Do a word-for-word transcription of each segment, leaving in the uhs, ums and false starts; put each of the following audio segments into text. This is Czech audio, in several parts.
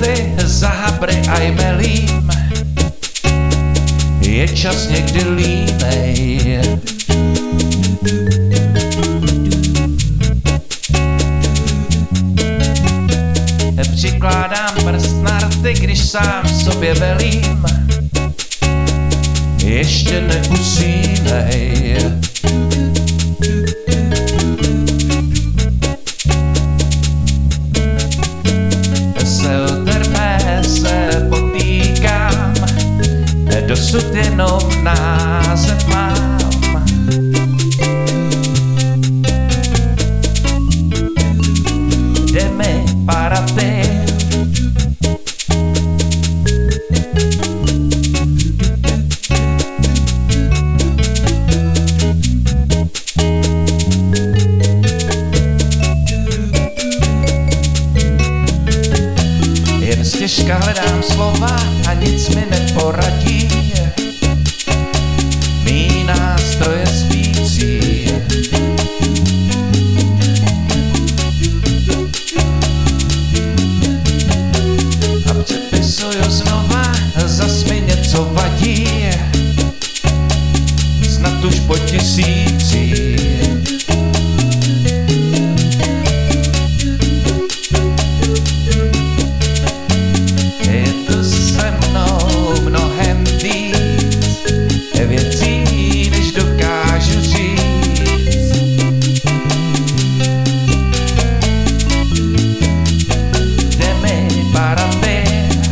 ty za habry a jmelím, je čas někdy línej. Přikládám prst na rty, když sám sobě velím, ještě neusínej. Se utrpé se potýkám, dosud jenom název mám. Jde mi paraty, jen stěžka hledám slova a nic mi neporadí. Mý nástroje spící, a přepisuju znova, zas mi něco vadí, snad už po tisící. Je to se mnou mnohem víc věcí, než dokážu říct. Jde mi parandy,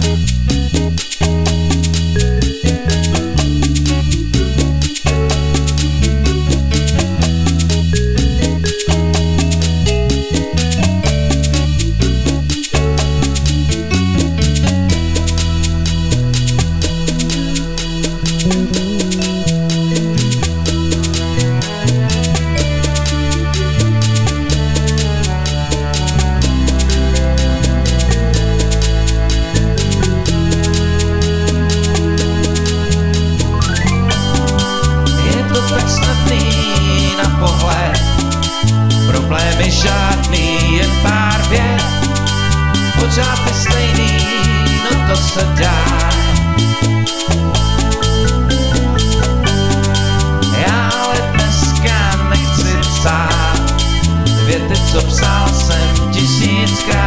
problémy žádný, jen pár vět, pořád je stejný, no to se dá. Já ale dneska nechci psát věty, co psal jsem tisíckrát.